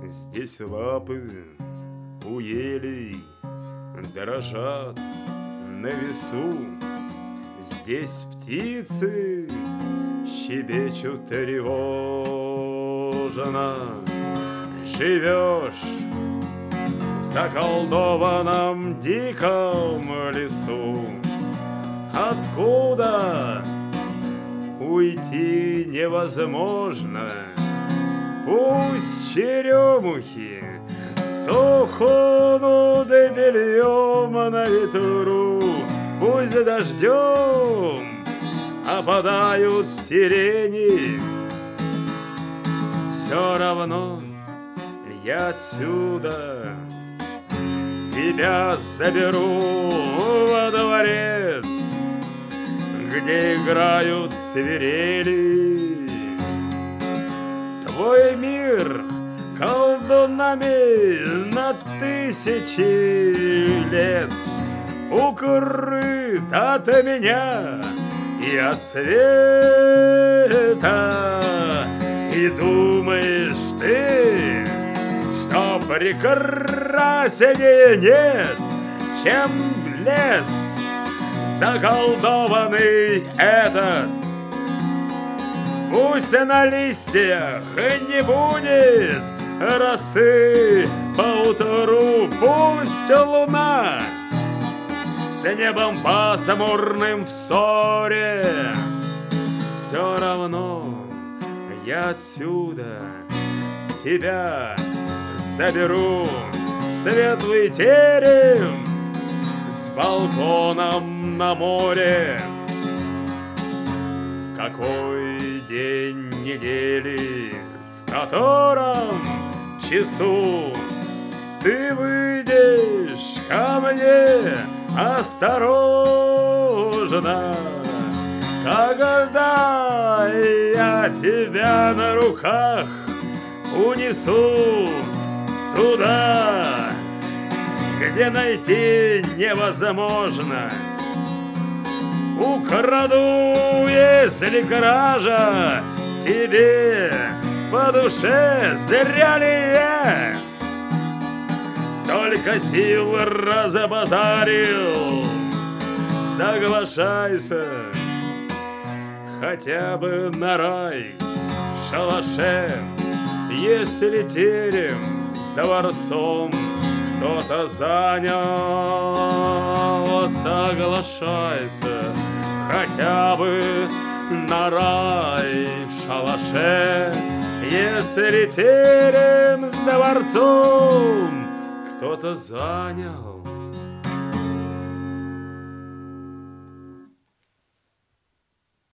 Здесь лапы у елей дрожат на весу. Здесь птицы щебечут тревожно. Живешь в заколдованном диком лесу. Откуда уйти невозможно? Пусть черемухи сохнут бельем на ветру, пусть дождем опадают сирени. Все равно я отсюда тебя заберу во дворец, где играют свирели. Твой мир колдунами на тысячи лет укрыт от меня и от света. И думаешь ты, что прекраснее нет, чем лес заколдованный этот? Пусть на листьях не будет росы поутру, пусть луна с небом пасмурным в ссоре. Все равно я отсюда тебя заберу в светлый терем с балконом на море. В какой день недели, в котором часу ты выйдешь ко мне осторожно, когда я тебя на руках унесу туда, где найти невозможно. Украду, если кража тебе по душе, зря ли я столько сил разобазарил? Соглашайся хотя бы на рай в шалаше, если терем с дворцом кто-то занял. Соглашайся хотя бы на рай в шалаше, если терем с дворцом кто-то занял.